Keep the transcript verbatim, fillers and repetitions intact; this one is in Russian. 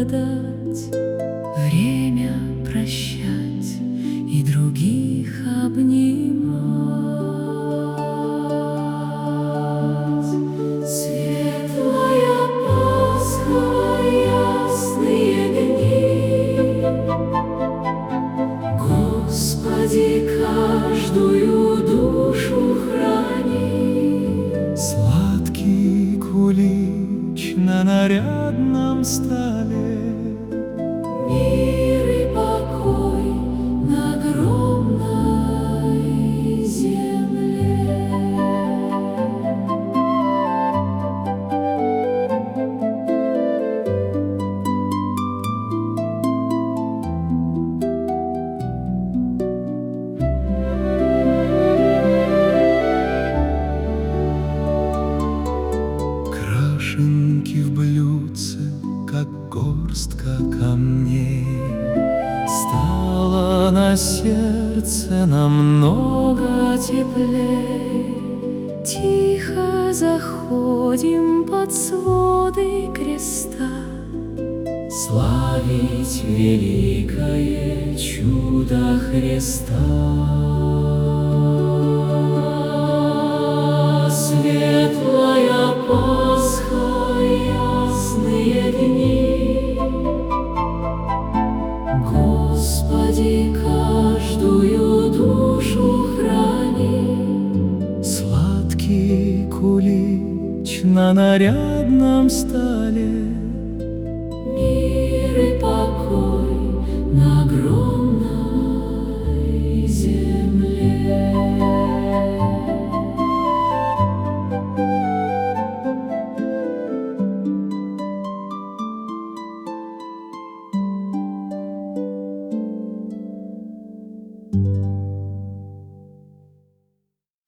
благодать, время прощать и других обнимать. Светлая Пасха, ясные дни, Господи, каждую душу храни. Сладкий кулич на нарядном столе, Мир и покой на огромной земле. крашенки в блюдце, как горстка камней. Стало на сердце намного Теплей, тихо заходим под своды креста, славить великое чудо Христа. Светлая Пасха, ясные дни, Господи, каждую душу храни. Сладкий кулич на нарядном столе,